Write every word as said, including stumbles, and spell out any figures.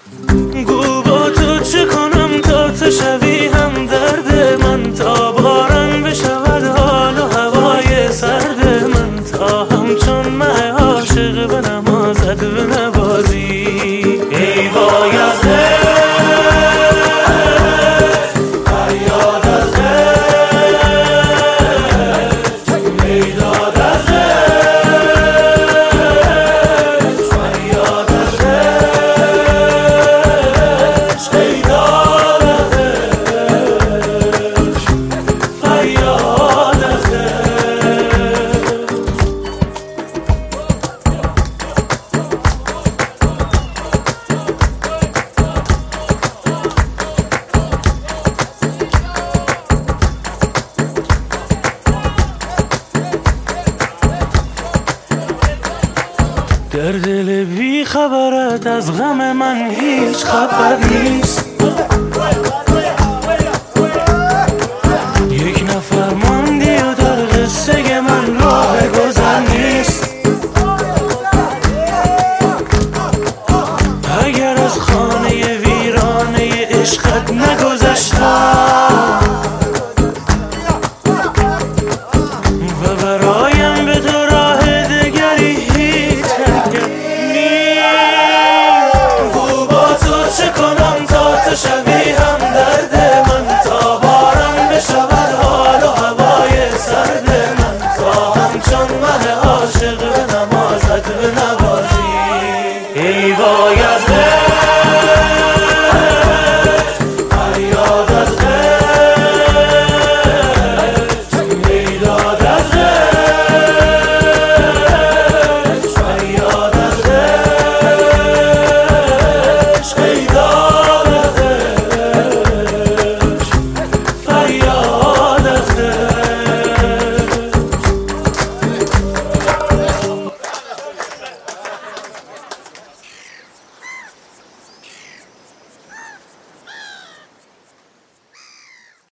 گو با تو چه کنم تا تو شوی هم درد من، تا باران بشود حال و هوای سرد من، تا همچون مه عاشق به نمازت بنوازی. ای وای از فریاد از بیداد از فریاد از بیداد از فریاد از در دل بی خبرت از غم من هیچ خبر نیست.